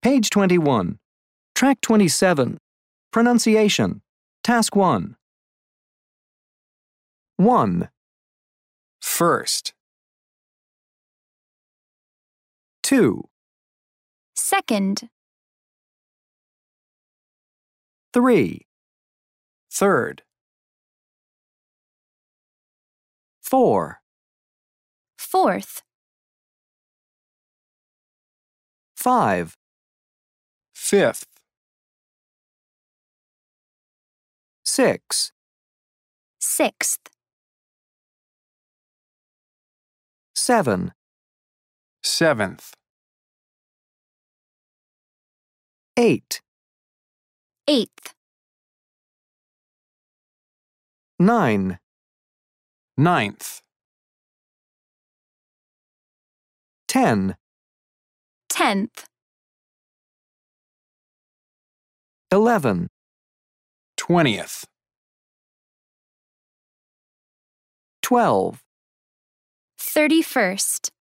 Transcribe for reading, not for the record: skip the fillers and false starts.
Page 21. Track 27. Pronunciation. Task 1. 1, First, 2, Second, 3, third, 4, fourth, 5, fifth, 6, sixth, 7, seventh, 8, eighth, 9, ninth, 10, 10th, 11, 20th, 12, 31st.